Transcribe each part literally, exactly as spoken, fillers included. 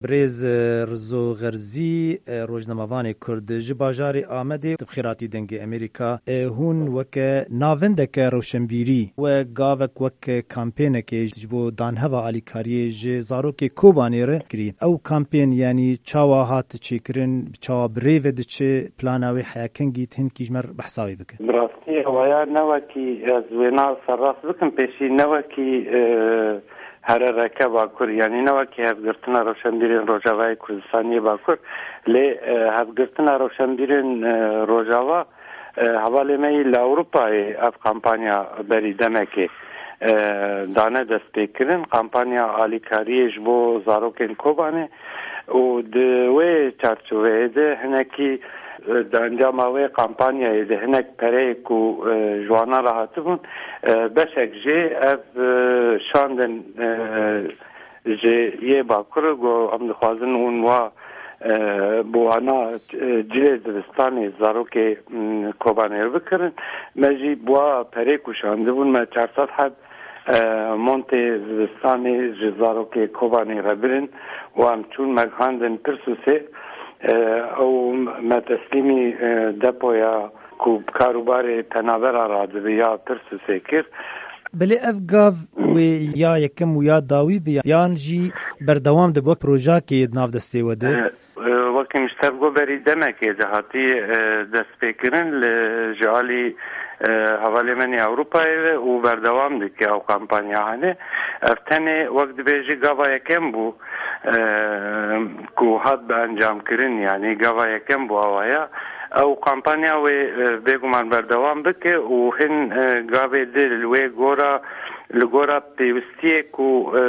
برێز ڕزۆ غەرزی ڕۆژنەمەوانی کورد ji bajarê Amedê xêratî dengê Amerîka hûn weke navendeke rewşenbîrî we gavek weke kampênekê ji bo danheva alîkariyê ji zarokê Kobanê re kirî. Ew kampên yanî çawa hat çêkirin, çawa birêve diçe plana wê heyekengî hinkî ji me behsa wê bike. Bi rastî waya newekî ez wêna serrast bikim pêşî newekî here reke Bakur yani newekî hevgirtina rewşenbîrên Rojavayê Kurdistaniyê Bakur lê hevgirtina rewşenbîrên Rojava hevalê me li Ewropayê ev kampanya berî demekê dane destpêkirin kampanya alîkariyê ji bo zarokên Kobanê û di wê çerçeveyê de hinekî di encama wê kampanyayê de hinek pereyek û jwana rahatibûn beşek jê ev şandin ji yê Bakur got em dixwazin hûn wa bi wana cilê dibistanê zarokê Kobanê bikirin me jî wa perêk û şandibûn me çar sed heb montê dibistanê ji zarokê Kobanê re birin û em çûn me xandin Pirsûsê ew me teslîmî depoya ku karûbarê penavera radibî ya Pirsûsê kir. Bilê ev gav wê ya yekem û ya dawî bi yan jî berdewam di bo projeyekê navdestê we de wekî Miştevgoberî demekê de hatî destpêkirin li ji alî hevalê me Ewropayê ve û berdewam dike ew kampanya hanê ev tenê wek dibêjî gava yekem bû ku hat bi encamkirin yani gava yekem bû awaya ew kampanya wê bêguman berdewam bike û hin gavê di li wê gora li gora pêwistiyê ku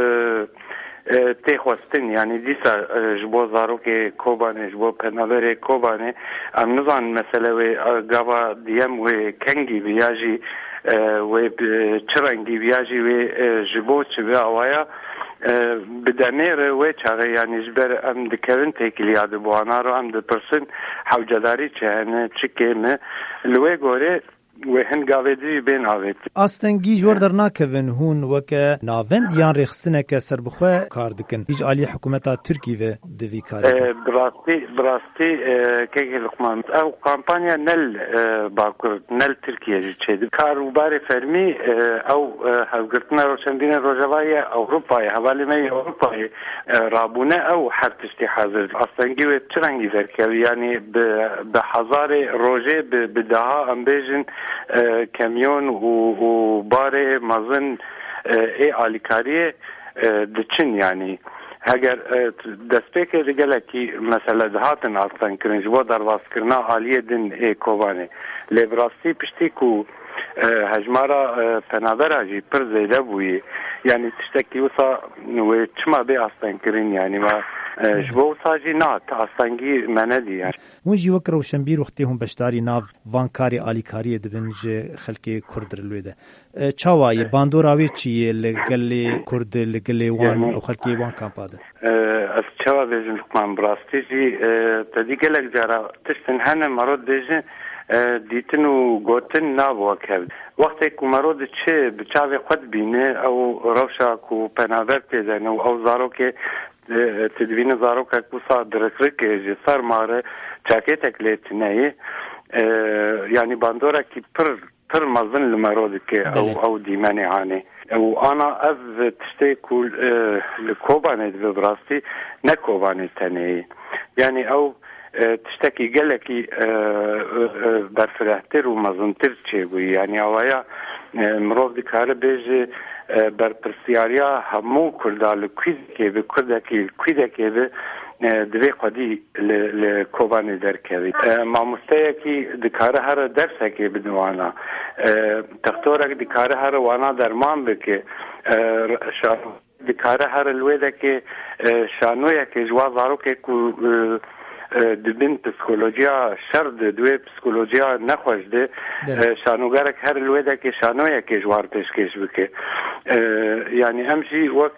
tê xwestin yani dîsa ji bo zarokê Kobanê ji bo penaverê Kobanê em nizanin mesele wê gava diyem wê kengî bi ya jî wê çi rengî bi ya jî wê ji bo çi bi awaya bi demê re wê çaxê yani ji ber em dikevin têkiliya di buwana ro em dipirsin hewcedarî çi hene çi kê me li wê gorê wê hin gavê dî bên avêt. Astengî ji wir dernakevin hûn weke navend yan rêxistineke serbixwe kar dikin. Hîj alî hikûmeta Tirkî ve di vî karê de. Bi rastî bi rastî kekê Luqman ew kampanya nel Bakur nel Tirkiye jî çêdib. Karûbarê fermî ew hevgirtina rewşenbîrên Rojavayê Ewropayê hevalê me Ewropayê rabûne ew her tiştî hazir. Astengî wê çi rengî derkevî yani bi hezarê rojê bi daha em bêjin kamyon û barê mezin ê alîkariyê diçin yani heger destpêkê di gelekî mesele dihatin astankirin ji bo dervazkirina aliyê din ê Kobanê lê bi rastî piştî ku hejmara penavera jî pir zêde bûyê yani tiştekî wisa wê çima bê astankirin yani me ji bo wisa jî nat astengî me nedî yani. Hûn jî wek rewşenbîr wextê hûn beşdarî nav van karê alîkariyê dibin ji xelkê Kurd li wê de. Çawa ye bandora wê çi ye li gelê Kurd li gelê wan û xelkê wan kampa de? Ez çawa bêjim Luqman bi rastî jî tedî gelek cara tiştin hene mero dêjin dîtin û gotin nabo kev. Wextê ku mero diçe bi çavê xwe dibîne ew rewşa ku penaver tê dene û ew zarokê tedbînê zarokek wisa dirikirikê ji ser mare çakêtek lê tineyê yani bandorekî pir pir mezin li mero dike ew ew dîmenê hanê û ana ev tiştê ku li Kobanê dibe bi rastî ne Kobanê tenê yani ew tiştekî gelekî berfirehtir û mezintir çêbûyî yani awaya mirov dikare bêje berpirsiyariya hemû Kurda li Kwîdekê bi Kurdekî li Kwîdekê bi divê xwedî li Kobanê derkevî. Mamosteyekî dikare here dersekê bide wana. Tektorek dikare here wana derman bike. Dikare here li wê deke şanoyekê ji wa zarokê ku dibin psikolojiya şer de duê psikolojiya nexweş de şanogerek her li wê deke şanoyekê ji war pêşkêş bike. Yani em jî wek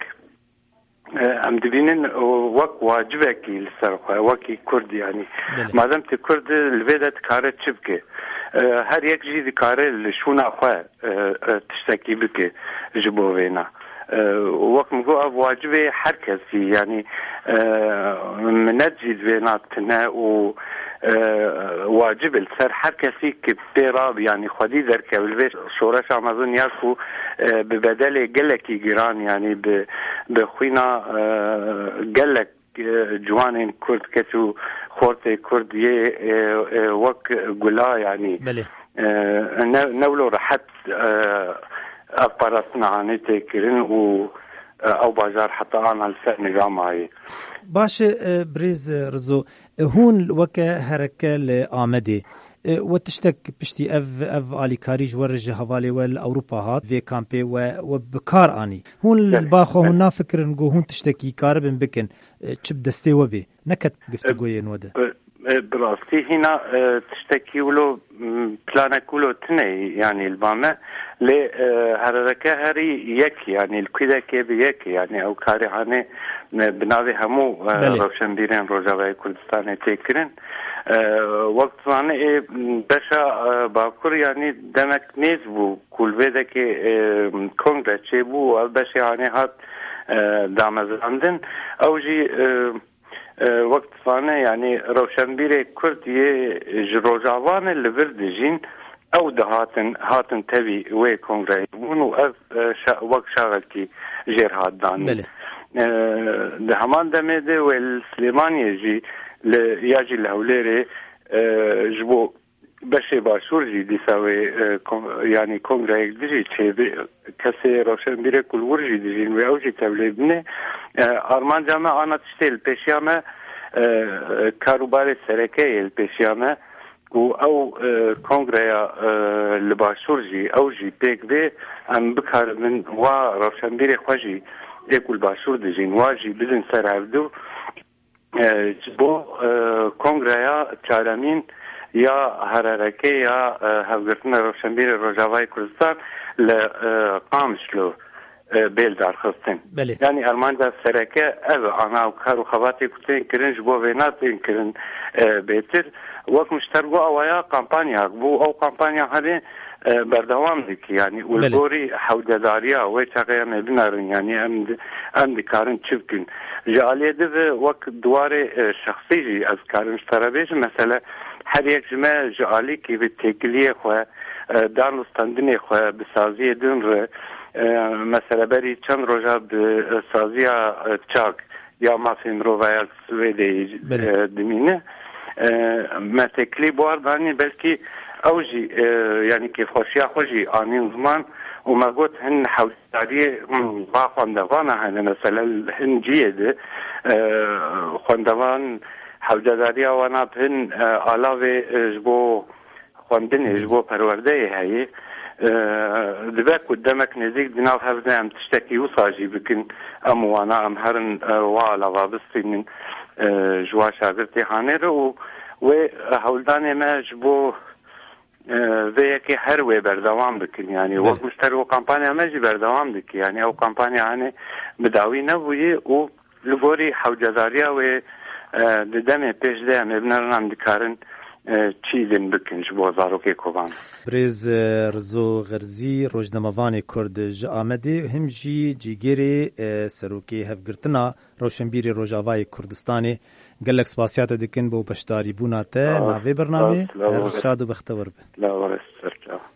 em dibînin wek wacibekî li ser xwe wekî Kurd yani madem tu Kurd li vê de dikare çi bike her yek jî dikare li şûna xwe tiştekî bike ji bo wêna وەک مگو ئەو واجبێ هەر کەسی یعنی منەجی دوێناتنە و واجب السر هر کسی که پیراب یعنی خودی در کبل شورش آمازون یاکو به بدل گلکی گران یعنی به خوینا گلک جوان کرد کتو خورت کرد یه وک گلا یعنی نولو راحت اپاراتنا عنی تکرین و او بازار حتى انا الفئن جامعي باش بريز رزو هون وكا هركة لآمدي وتشتك بشتي اف اف علي كاريج ورج هوالي والاوروبا هات في كامبي وبكار اني هون الباخو هنا فكر نقول هون تشتكي كاربن بكن تشب دستي وبي نكت قفتقوي نوده براستي هنا تشتكي ولو بلانا كولو تني يعني البامة لهركة هري يك يعني الكذا كيف يك يعني او كاري عني بناوي همو روشنبيرين روجاوي كردستان تكرن وقت زانه بشا باكور يعني دمك نيز بو كل بيدا كي كونغرس بو البشا يعني هات دامزاندن او جي وقت فانه يعني روشنبير كرد جروجاوان اللي بردجين او دهاتن هاتن تبي وي كونغرس بونو از وقت شاغلتي جير هات دان ده همان دمده والسليماني جي ياجي الهوليري جبو بشي باشور جي ديساوي يعني كونغرس ديجي تشي كسي روشنبير كل ورجي ديجين وي اوجي تبليبني ارمان جامع انا تشتيل بيشيامه كاروبار سركي البيشيامه و او كونغريا لباشورجي او جي بيك بي ام بكار من وا روشنبير خوجي يكل باشور دجين واجي بزن سر عبدو جبو كونغريا تشارمين يا هرركي يا هفغرتنا روشنبير روجاواي كردستان لقامشلو بیل دار خستن یعنی آلمان دا سرکه او آنا و کارو خواتی کتین کرن جبو ویناتین کرن بیتر وقت مشترگو اوایا کامپانیا بو او کامپانیا هده بردوام دیکی یعنی اولگوری حودداریا وی چاقیا مبنارن یعنی ام دکارن چبکن جالیه ده وقت دوار شخصی جی از کارن شترابیش مثلا هر یک جمعه جالی که به تکلیه خواه دانستندنی خواه بسازی دون رو مثلا بری چند روزا به سازیا چاک یا مافی مروایل سویدی دمینه ما تکلی باردانی بلکی اوجی یعنی که خوشیا خوشی آنین زمان و ما قلت هن حوزداری با خواندوان هن مثلا هن جیده خواندوان حوزداری آوانا هن علاوه جبو خواندن جبو پرورده هایی دبك قدامك نزيك ديناو هفنا ام تشتكي وصاجي بكن ام وانا ام هرن وعلى وابستي من جوا شاگرتي خانر و هولدان ما جبو ذيكي هروي بردوام بكن يعني وقت مشتري وكامبانيا ما جي بردوام بك يعني او كامبانيا يعني بداوي نبوي و لغوري حوجزاريا و ددمي پیش ده مبنرن ام دكارن چیزن بکنش بو زاروکی کوبان برز رزو غرزی روزنامه‌وان کرد ج آمده هم جی جیگری سروکی هفگرتنا روشنبیری روجاوای کردستانی گلک سپاسیات دکن بو پشتاری بوناته ناوی برنامه ارشاد و بختور لا ورس